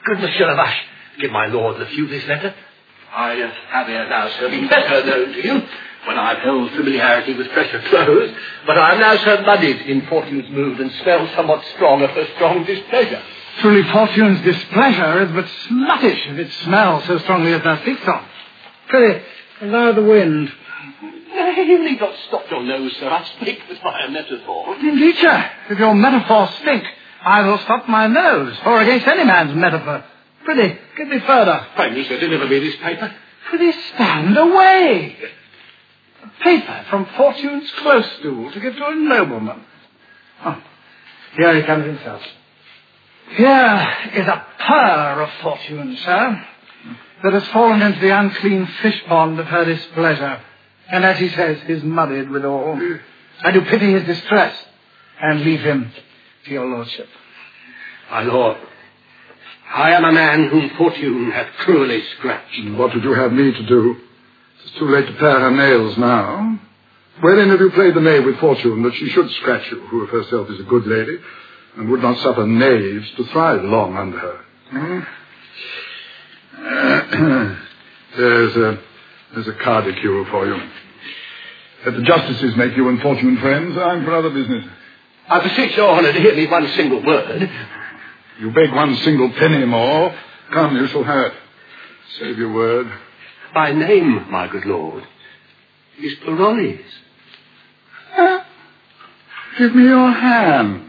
Good Monsieur Lavache, give my Lord Lafeu this letter. I have here now, sir, been better known to you when I've held familiarity with fresher clothes, but I am now, sir, muddied in Fortune's mood and smell somewhat strong of her strong displeasure. Truly, Fortune's displeasure is but sluttish if it smells so strongly as thou speaks of. Prithee, allow the wind. You need not stop your nose, sir. I speak with my metaphor. Indeed, sir, if your metaphors stink, I will stop my nose, or against any man's metaphor. Prithee, get me further. Pray me, sir, deliver me this paper. Prithee, stand away. A paper from Fortune's close stool to give to a nobleman. Oh, here he comes himself. Here is a purr of Fortune, sir, that has fallen into the unclean fish pond of her displeasure, and as he says, is muddied withal. I do pity his distress, and leave him to your lordship. My lord, I am a man whom Fortune hath cruelly scratched. And what would you have me to do? It's too late to pare her nails now. Wherein have you played the knave with Fortune that she should scratch you, who of herself is a good lady, and would not suffer knaves to thrive long under her? There's a cardicule for you. Let the justices make you and Fortune friends. I'm for other business. I beseech your honour to hear me one single word. You beg one single penny more. Come, you shall have it. Save your word. My name, my good lord, is Parolles. Give me your hand.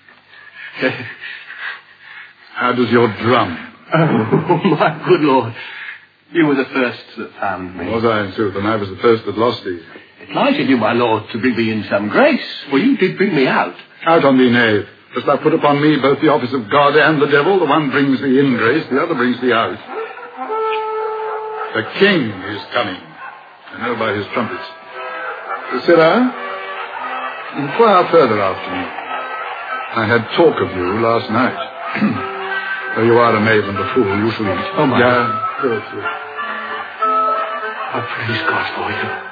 How does your drum? Oh, my good lord, you were the first that found me. Was I, in sooth, and I was the first that lost thee. It lighted you, my lord, to bring me in some grace, for you did bring me out. Out on thee, knave. Dost thou put upon me both the office of God and the devil? The one brings thee in grace, the other brings thee out. The king is coming. I know by his trumpets. Sirrah, inquire further after me. I had talk of you last night. Though you are a knave and a fool, you shall eat. Oh, my God. Go through. I praise God for you.